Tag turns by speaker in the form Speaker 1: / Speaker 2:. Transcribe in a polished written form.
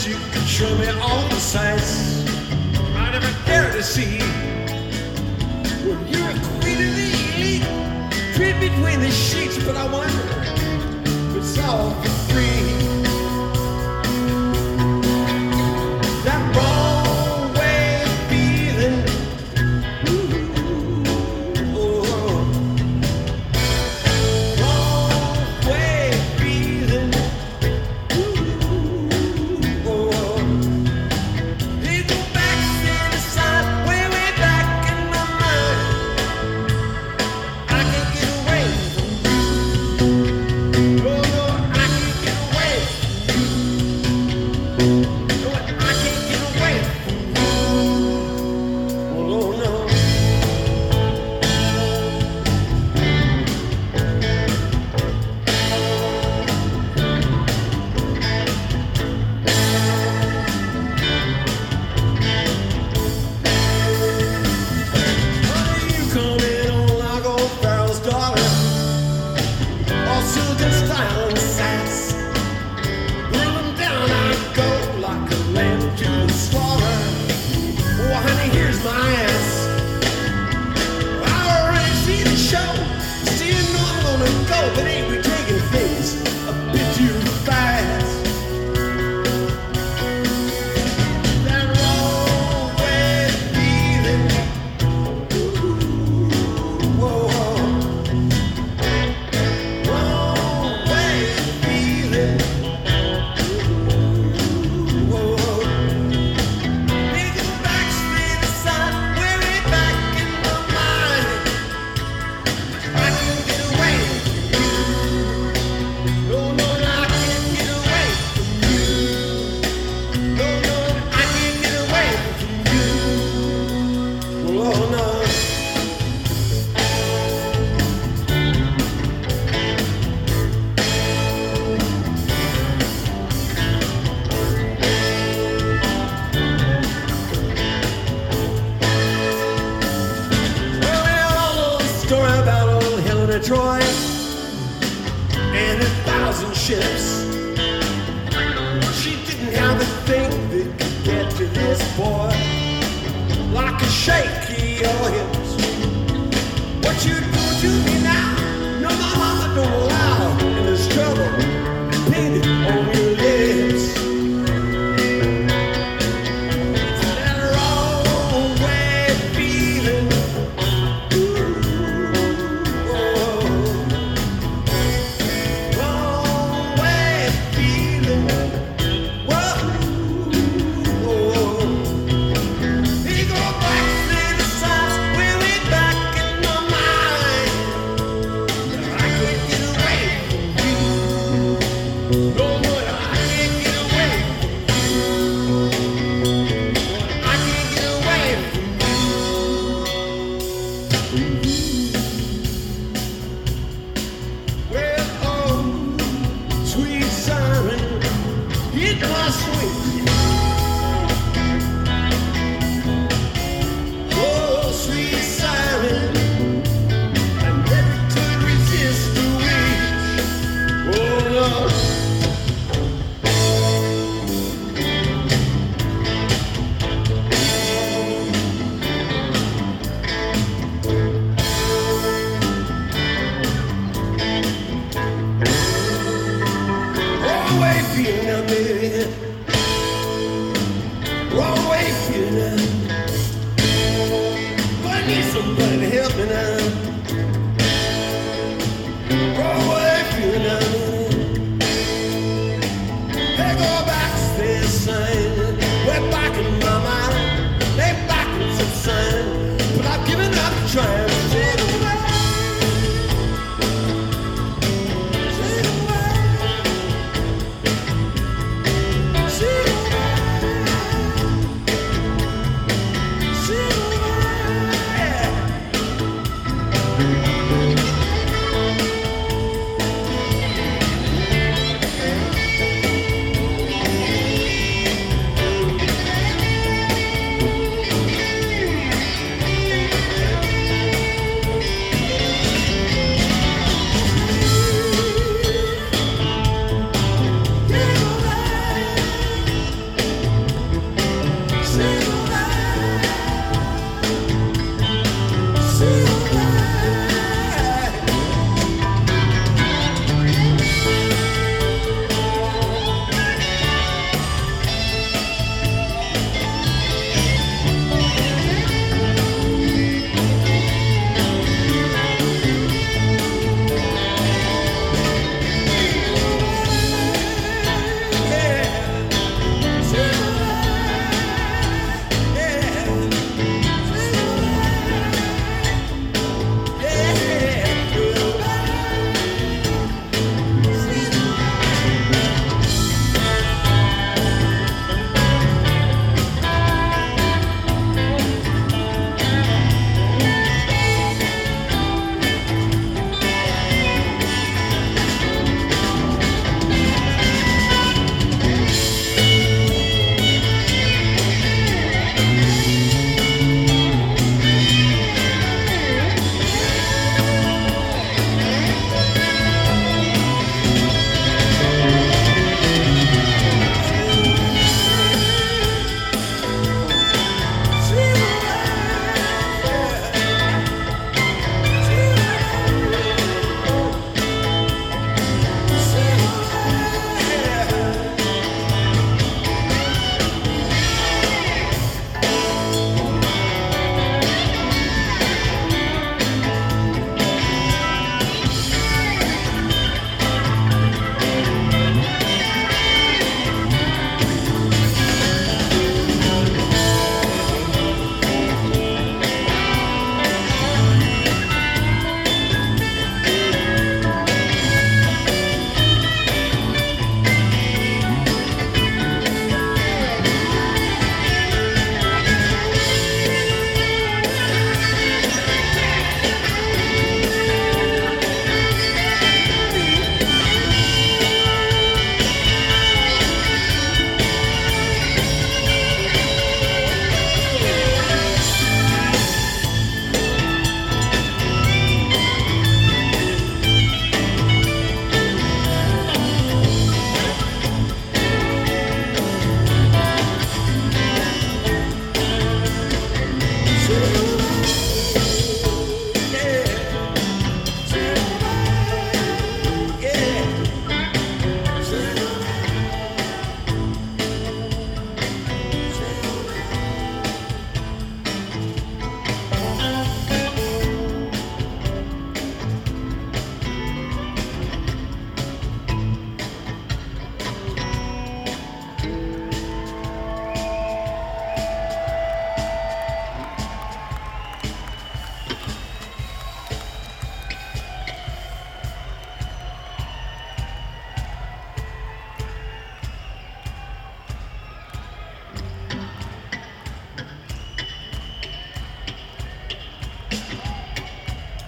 Speaker 1: you could show me all the sights I never dared to see. Well, you're a queen of the elite, treat between the sheets, but I wonder if it's all for free. That wrong way of feeling, ooh, oh, wrong way of feeling, ooh, oh. They go back to the side, way back in my mind. I can't get away from you. No, no, I can't get away from you. No, I can't get away from you. Oh, no. Honey, you come in on like old Pharaoh's daughter, all silken style and sass. Rolling down I go like a lamb to the slaughter. Oh, honey, here's my ass. I already see the show. Still know I'm gonna go, but ain't we taking things a bit too fast? That wrong way of feeling, ooh, whoa, wrong way of feeling, ooh, whoa. They go back, stay the side, way back in my mind. I can't get away from you. No, no, I can't get away from you. No, no, I can't get away from you. Oh, no. Well, we all know the story about old Helen of Troy and 1,000 ships. She didn't have a thing that could get to this boy, like a shaky your hips. What you do to me now? No, my mama don't allow, and there's trouble painted on your lips. That wrong way of feeling, ooh, oh, wrong way of feeling, whoa, oh. He go back to the sides, way back in my mind. I can't get away from you. No, no, I can't get away from you. I can't get away from you. Well, oh, sweet siren, hit my switch. Oh, sweet siren, I never could resist the witch. Oh, Lord. Wrong way feeling now, baby. Wrong way feeling now. I need somebody to help me now. Wrong way feeling now. They go back, stay the same. Way back in my mind. They back in some sign.